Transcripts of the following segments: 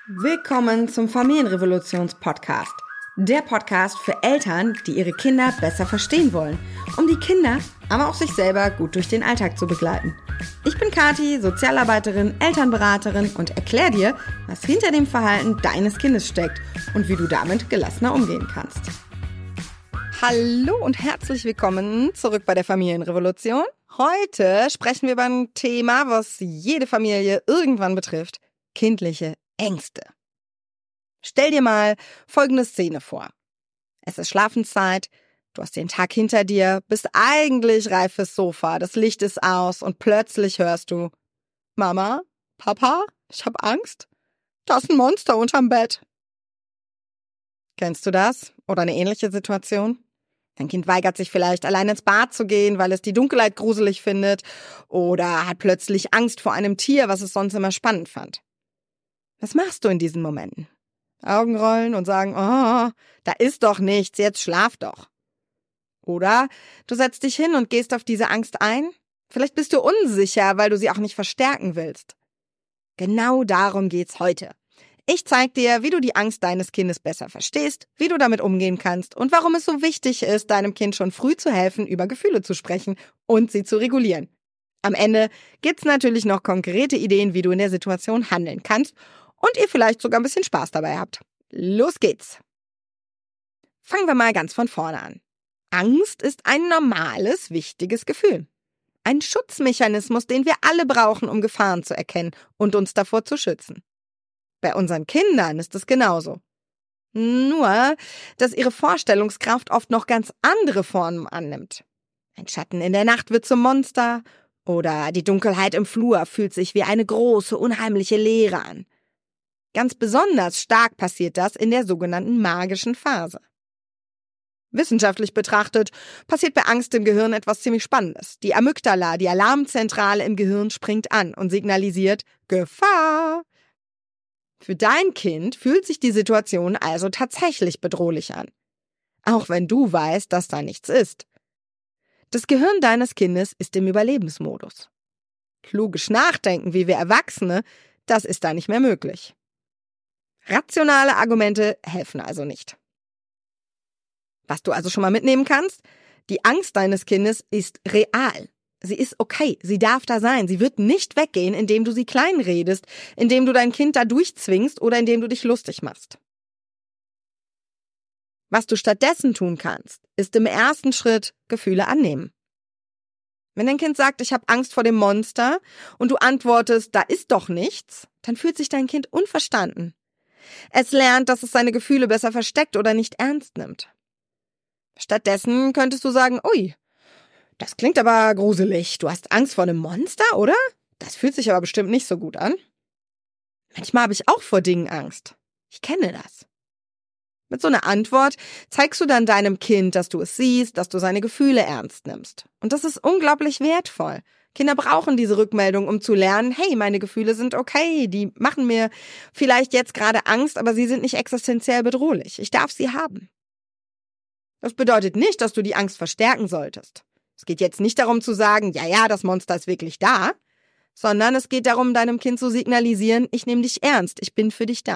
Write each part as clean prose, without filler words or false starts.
Willkommen zum Familienrevolutions-Podcast. Der Podcast für Eltern, die ihre Kinder besser verstehen wollen, um die Kinder, aber auch sich selber gut durch den Alltag zu begleiten. Ich bin Kathi, Sozialarbeiterin, Elternberaterin und erkläre dir, was hinter dem Verhalten deines Kindes steckt und wie du damit gelassener umgehen kannst. Hallo und herzlich willkommen zurück bei der Familienrevolution. Heute sprechen wir über ein Thema, was jede Familie irgendwann betrifft: kindliche Ängste. Stell dir mal folgende Szene vor. Es ist Schlafenszeit, du hast den Tag hinter dir, bist eigentlich reif fürs Sofa, das Licht ist aus und plötzlich hörst du: Mama, Papa, ich hab Angst. Da ist ein Monster unterm Bett. Kennst du das? Oder eine ähnliche Situation? Dein Kind weigert sich vielleicht, allein ins Bad zu gehen, weil es die Dunkelheit gruselig findet, oder hat plötzlich Angst vor einem Tier, was es sonst immer spannend fand. Was machst du in diesen Momenten? Augen rollen und sagen: Oh, da ist doch nichts, jetzt schlaf doch. Oder du setzt dich hin und gehst auf diese Angst ein. Vielleicht bist du unsicher, weil du sie auch nicht verstärken willst. Genau darum geht's heute. Ich zeig dir, wie du die Angst deines Kindes besser verstehst, wie du damit umgehen kannst und warum es so wichtig ist, deinem Kind schon früh zu helfen, über Gefühle zu sprechen und sie zu regulieren. Am Ende gibt's natürlich noch konkrete Ideen, wie du in der Situation handeln kannst und ihr vielleicht sogar ein bisschen Spaß dabei habt. Los geht's! Fangen wir mal ganz von vorne an. Angst ist ein normales, wichtiges Gefühl. Ein Schutzmechanismus, den wir alle brauchen, um Gefahren zu erkennen und uns davor zu schützen. Bei unseren Kindern ist es genauso. Nur, dass ihre Vorstellungskraft oft noch ganz andere Formen annimmt. Ein Schatten in der Nacht wird zum Monster oder die Dunkelheit im Flur fühlt sich wie eine große, unheimliche Leere an. Ganz besonders stark passiert das in der sogenannten magischen Phase. Wissenschaftlich betrachtet passiert bei Angst im Gehirn etwas ziemlich Spannendes. Die Amygdala, die Alarmzentrale im Gehirn, springt an und signalisiert: Gefahr! Für dein Kind fühlt sich die Situation also tatsächlich bedrohlich an. Auch wenn du weißt, dass da nichts ist. Das Gehirn deines Kindes ist im Überlebensmodus. Logisch nachdenken, wie wir Erwachsene, das ist da nicht mehr möglich. Rationale Argumente helfen also nicht. Was du also schon mal mitnehmen kannst: Die Angst deines Kindes ist real. Sie ist okay, sie darf da sein. Sie wird nicht weggehen, indem du sie kleinredest, indem du dein Kind da durchzwingst oder indem du dich lustig machst. Was du stattdessen tun kannst, ist im ersten Schritt Gefühle annehmen. Wenn dein Kind sagt: Ich habe Angst vor dem Monster, und du antwortest: Da ist doch nichts, dann fühlt sich dein Kind unverstanden. Es lernt, dass es seine Gefühle besser versteckt oder nicht ernst nimmt. Stattdessen könntest du sagen: Ui, das klingt aber gruselig. Du hast Angst vor einem Monster, oder? Das fühlt sich aber bestimmt nicht so gut an. Manchmal habe ich auch vor Dingen Angst. Ich kenne das. Mit so einer Antwort zeigst du dann deinem Kind, dass du es siehst, dass du seine Gefühle ernst nimmst. Und das ist unglaublich wertvoll. Kinder brauchen diese Rückmeldung, um zu lernen: Hey, meine Gefühle sind okay, die machen mir vielleicht jetzt gerade Angst, aber sie sind nicht existenziell bedrohlich. Ich darf sie haben. Das bedeutet nicht, dass du die Angst verstärken solltest. Es geht jetzt nicht darum zu sagen: Ja, das Monster ist wirklich da, sondern es geht darum, deinem Kind zu signalisieren: Ich nehme dich ernst, ich bin für dich da.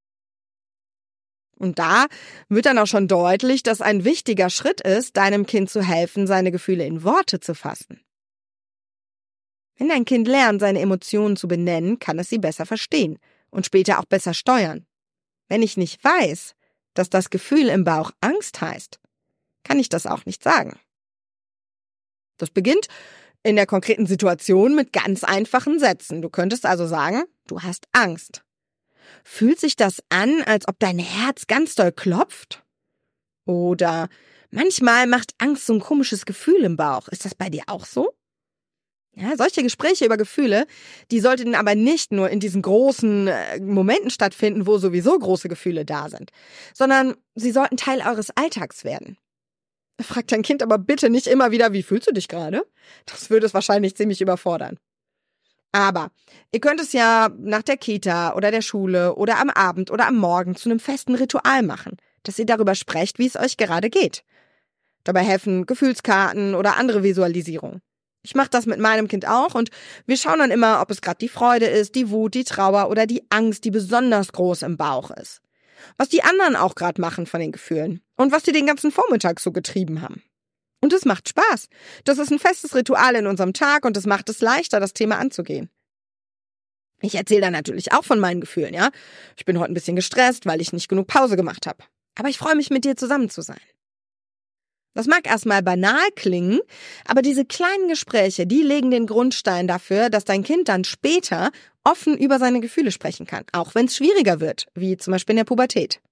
Und da wird dann auch schon deutlich, dass ein wichtiger Schritt ist, deinem Kind zu helfen, seine Gefühle in Worte zu fassen. Wenn dein Kind lernt, seine Emotionen zu benennen, kann es sie besser verstehen und später auch besser steuern. Wenn ich nicht weiß, dass das Gefühl im Bauch Angst heißt, kann ich das auch nicht sagen. Das beginnt in der konkreten Situation mit ganz einfachen Sätzen. Du könntest also sagen: Du hast Angst. Fühlt sich das an, als ob dein Herz ganz doll klopft? Oder: Manchmal macht Angst so ein komisches Gefühl im Bauch. Ist das bei dir auch so? Ja, solche Gespräche über Gefühle, die sollten aber nicht nur in diesen großen Momenten stattfinden, wo sowieso große Gefühle da sind, sondern sie sollten Teil eures Alltags werden. Frag dein Kind aber bitte nicht immer wieder: Wie fühlst du dich gerade? Das würde es wahrscheinlich ziemlich überfordern. Aber ihr könnt es ja nach der Kita oder der Schule oder am Abend oder am Morgen zu einem festen Ritual machen, dass ihr darüber sprecht, wie es euch gerade geht. Dabei helfen Gefühlskarten oder andere Visualisierungen. Ich mache das mit meinem Kind auch und wir schauen dann immer, ob es gerade die Freude ist, die Wut, die Trauer oder die Angst, die besonders groß im Bauch ist. Was die anderen auch gerade machen von den Gefühlen und was die den ganzen Vormittag so getrieben haben. Und es macht Spaß. Das ist ein festes Ritual in unserem Tag und es macht es leichter, das Thema anzugehen. Ich erzähle dann natürlich auch von meinen Gefühlen, ja. Ich bin heute ein bisschen gestresst, weil ich nicht genug Pause gemacht habe. Aber ich freue mich, mit dir zusammen zu sein. Das mag erstmal banal klingen, aber diese kleinen Gespräche, die legen den Grundstein dafür, dass dein Kind dann später offen über seine Gefühle sprechen kann, auch wenn es schwieriger wird, wie zum Beispiel in der Pubertät.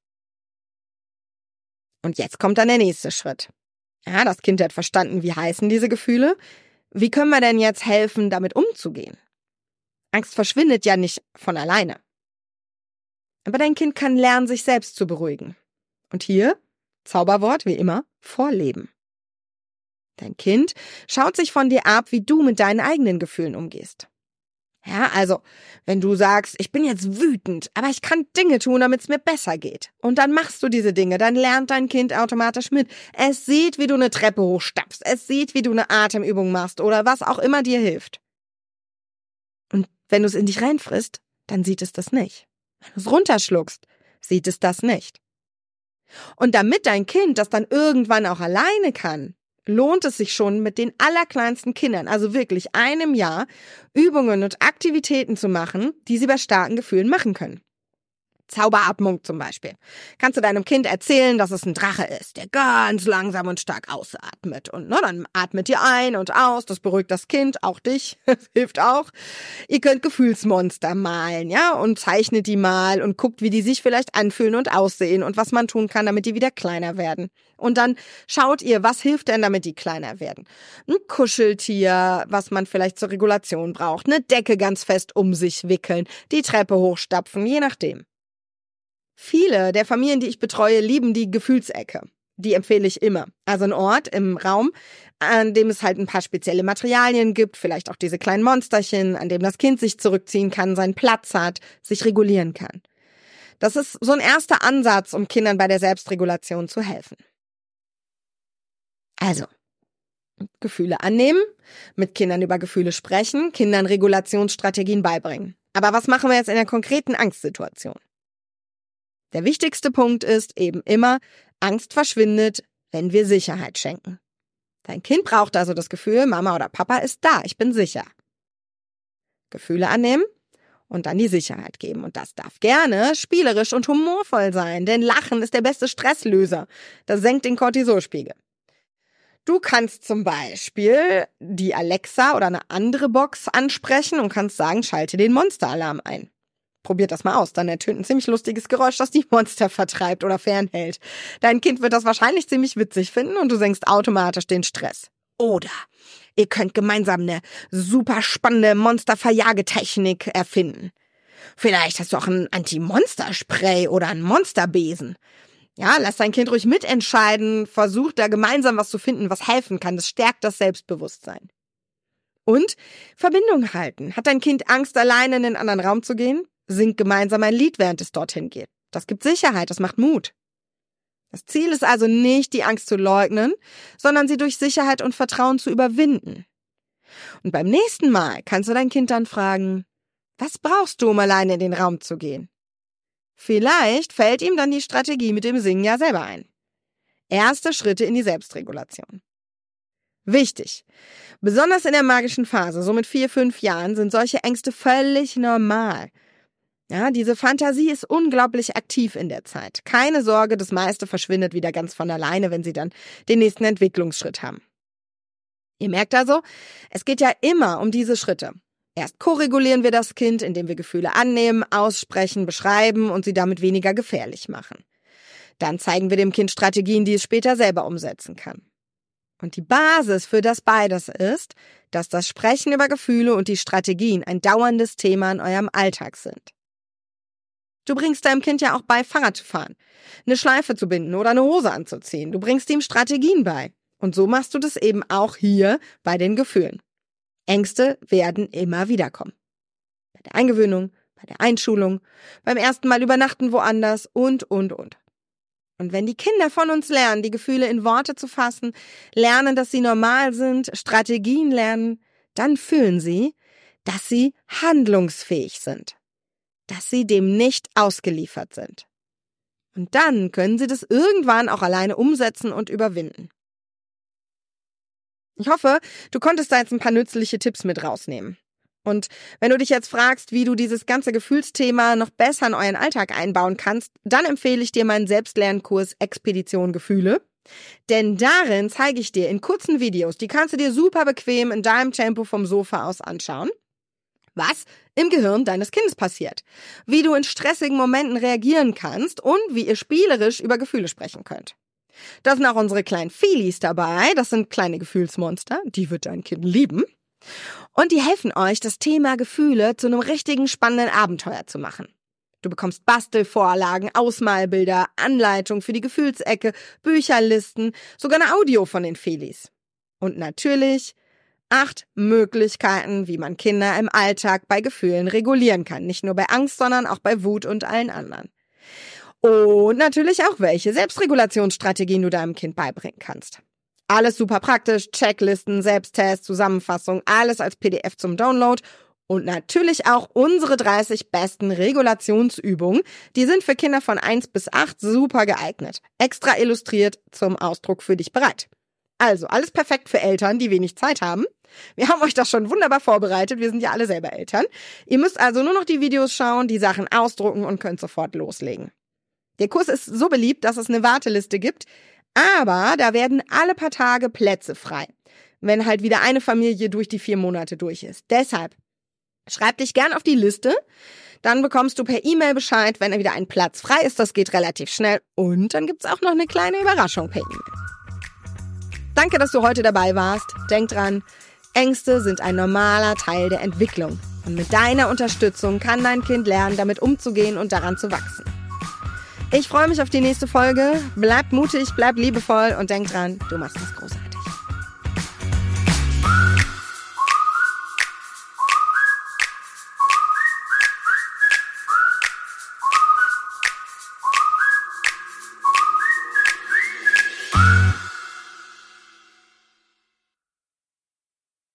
Und jetzt kommt dann der nächste Schritt. Ja, das Kind hat verstanden, wie heißen diese Gefühle. Wie können wir denn jetzt helfen, damit umzugehen? Angst verschwindet ja nicht von alleine. Aber dein Kind kann lernen, sich selbst zu beruhigen. Und hier, Zauberwort wie immer, vorleben. Dein Kind schaut sich von dir ab, wie du mit deinen eigenen Gefühlen umgehst. Ja, also, wenn du sagst, ich bin jetzt wütend, aber ich kann Dinge tun, damit es mir besser geht. Und dann machst du diese Dinge, dann lernt dein Kind automatisch mit. Es sieht, wie du eine Treppe hochstapfst, es sieht, wie du eine Atemübung machst oder was auch immer dir hilft. Und wenn du es in dich reinfrisst, dann sieht es das nicht. Wenn du es runterschluckst, sieht es das nicht. Und damit dein Kind das dann irgendwann auch alleine kann, lohnt es sich schon mit den allerkleinsten Kindern, also wirklich einem Jahr, Übungen und Aktivitäten zu machen, die sie bei starken Gefühlen machen können. Zauberatmung zum Beispiel. Kannst du deinem Kind erzählen, dass es ein Drache ist, der ganz langsam und stark ausatmet. Und dann atmet ihr ein und aus, das beruhigt das Kind, auch dich, das hilft auch. Ihr könnt Gefühlsmonster malen, ja, und zeichnet die mal und guckt, wie die sich vielleicht anfühlen und aussehen und was man tun kann, damit die wieder kleiner werden. Und dann schaut ihr, was hilft denn, damit die kleiner werden. Ein Kuscheltier, was man vielleicht zur Regulation braucht, eine Decke ganz fest um sich wickeln, die Treppe hochstapfen, je nachdem. Viele der Familien, die ich betreue, lieben die Gefühlsecke. Die empfehle ich immer. Also ein Ort im Raum, an dem es halt ein paar spezielle Materialien gibt, vielleicht auch diese kleinen Monsterchen, an dem das Kind sich zurückziehen kann, seinen Platz hat, sich regulieren kann. Das ist so ein erster Ansatz, um Kindern bei der Selbstregulation zu helfen. Also, Gefühle annehmen, mit Kindern über Gefühle sprechen, Kindern Regulationsstrategien beibringen. Aber was machen wir jetzt in der konkreten Angstsituation? Der wichtigste Punkt ist eben immer, Angst verschwindet, wenn wir Sicherheit schenken. Dein Kind braucht also das Gefühl, Mama oder Papa ist da, ich bin sicher. Gefühle annehmen und dann die Sicherheit geben. Und das darf gerne spielerisch und humorvoll sein, denn Lachen ist der beste Stresslöser. Das senkt den Cortisolspiegel. Du kannst zum Beispiel die Alexa oder eine andere Box ansprechen und kannst sagen, schalte den Monsteralarm ein. Probiert das mal aus, dann ertönt ein ziemlich lustiges Geräusch, das die Monster vertreibt oder fernhält. Dein Kind wird das wahrscheinlich ziemlich witzig finden und du senkst automatisch den Stress. Oder ihr könnt gemeinsam eine super spannende Monsterverjagetechnik erfinden. Vielleicht hast du auch ein Anti-Monster-Spray oder einen Monsterbesen. Ja, lass dein Kind ruhig mitentscheiden, versuch da gemeinsam was zu finden, was helfen kann. Das stärkt das Selbstbewusstsein. Und Verbindung halten. Hat dein Kind Angst, alleine in einen anderen Raum zu gehen? Singt gemeinsam ein Lied, während es dorthin geht. Das gibt Sicherheit, das macht Mut. Das Ziel ist also nicht, die Angst zu leugnen, sondern sie durch Sicherheit und Vertrauen zu überwinden. Und beim nächsten Mal kannst du dein Kind dann fragen, was brauchst du, um alleine in den Raum zu gehen? Vielleicht fällt ihm dann die Strategie mit dem Singen ja selber ein. Erste Schritte in die Selbstregulation. Wichtig. Besonders in der magischen Phase, so mit 4, 5 Jahren, sind solche Ängste völlig normal. Ja, diese Fantasie ist unglaublich aktiv in der Zeit. Keine Sorge, das meiste verschwindet wieder ganz von alleine, wenn sie dann den nächsten Entwicklungsschritt haben. Ihr merkt also, es geht ja immer um diese Schritte. Erst koregulieren wir das Kind, indem wir Gefühle annehmen, aussprechen, beschreiben und sie damit weniger gefährlich machen. Dann zeigen wir dem Kind Strategien, die es später selber umsetzen kann. Und die Basis für das beides ist, dass das Sprechen über Gefühle und die Strategien ein dauerndes Thema in eurem Alltag sind. Du bringst deinem Kind ja auch bei, Fahrrad zu fahren, eine Schleife zu binden oder eine Hose anzuziehen. Du bringst ihm Strategien bei. Und so machst du das eben auch hier bei den Gefühlen. Ängste werden immer wieder kommen. Bei der Eingewöhnung, bei der Einschulung, beim ersten Mal übernachten woanders und. Und wenn die Kinder von uns lernen, die Gefühle in Worte zu fassen, lernen, dass sie normal sind, Strategien lernen, dann fühlen sie, dass sie handlungsfähig sind, dass sie dem nicht ausgeliefert sind. Und dann können sie das irgendwann auch alleine umsetzen und überwinden. Ich hoffe, du konntest da jetzt ein paar nützliche Tipps mit rausnehmen. Und wenn du dich jetzt fragst, wie du dieses ganze Gefühlsthema noch besser in euren Alltag einbauen kannst, dann empfehle ich dir meinen Selbstlernkurs Expedition Gefühle. Denn darin zeige ich dir in kurzen Videos, die kannst du dir super bequem in deinem Tempo vom Sofa aus anschauen, was im Gehirn deines Kindes passiert, wie du in stressigen Momenten reagieren kannst und wie ihr spielerisch über Gefühle sprechen könnt. Da sind auch unsere kleinen Feelies dabei, das sind kleine Gefühlsmonster, die wird dein Kind lieben. Und die helfen euch, das Thema Gefühle zu einem richtigen spannenden Abenteuer zu machen. Du bekommst Bastelvorlagen, Ausmalbilder, Anleitungen für die Gefühlsecke, Bücherlisten, sogar ein Audio von den Feelies. Und natürlich 8 Möglichkeiten, wie man Kinder im Alltag bei Gefühlen regulieren kann. Nicht nur bei Angst, sondern auch bei Wut und allen anderen. Und natürlich auch, welche Selbstregulationsstrategien du deinem Kind beibringen kannst. Alles super praktisch, Checklisten, Selbsttest, Zusammenfassung, alles als PDF zum Download und natürlich auch unsere 30 besten Regulationsübungen. Die sind für Kinder von 1 bis 8 super geeignet. Extra illustriert zum Ausdruck für dich bereit. Also alles perfekt für Eltern, die wenig Zeit haben. Wir haben euch das schon wunderbar vorbereitet, wir sind ja alle selber Eltern. Ihr müsst also nur noch die Videos schauen, die Sachen ausdrucken und könnt sofort loslegen. Der Kurs ist so beliebt, dass es eine Warteliste gibt. Aber da werden alle paar Tage Plätze frei, wenn halt wieder eine Familie durch die 4 Monate durch ist. Deshalb schreib dich gern auf die Liste, dann bekommst du per E-Mail Bescheid, wenn wieder ein Platz frei ist. Das geht relativ schnell und dann gibt's auch noch eine kleine Überraschung per E-Mail. Danke, dass du heute dabei warst. Denk dran, Ängste sind ein normaler Teil der Entwicklung und mit deiner Unterstützung kann dein Kind lernen, damit umzugehen und daran zu wachsen. Ich freue mich auf die nächste Folge. Bleib mutig, bleib liebevoll und denk dran, du machst das großartig.